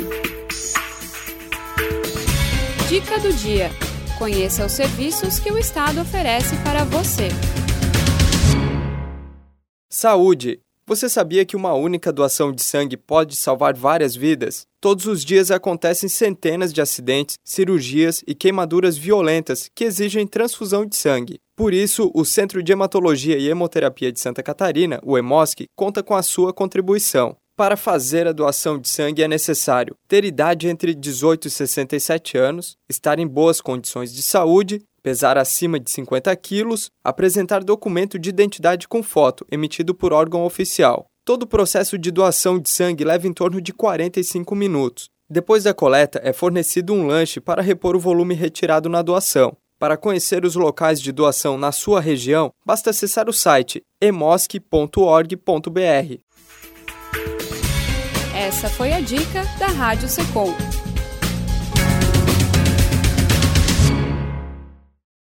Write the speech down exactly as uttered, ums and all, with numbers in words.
Dica do dia. Conheça os serviços que o Estado oferece para você. Saúde. Você sabia que uma única doação de sangue pode salvar várias vidas? Todos os dias acontecem centenas de acidentes, cirurgias e queimaduras violentas que exigem transfusão de sangue. Por isso, o Centro de Hematologia e Hemoterapia de Santa Catarina, o EMOSC, conta com a sua contribuição. Para fazer a doação de sangue é necessário ter idade entre dezoito e sessenta e sete anos, estar em boas condições de saúde, pesar acima de cinquenta quilos, apresentar documento de identidade com foto emitido por órgão oficial. Todo o processo de doação de sangue leva em torno de quarenta e cinco minutos. Depois da coleta, é fornecido um lanche para repor o volume retirado na doação. Para conhecer os locais de doação na sua região, basta acessar o site emosc ponto org ponto br. Essa foi a dica da Rádio Secom.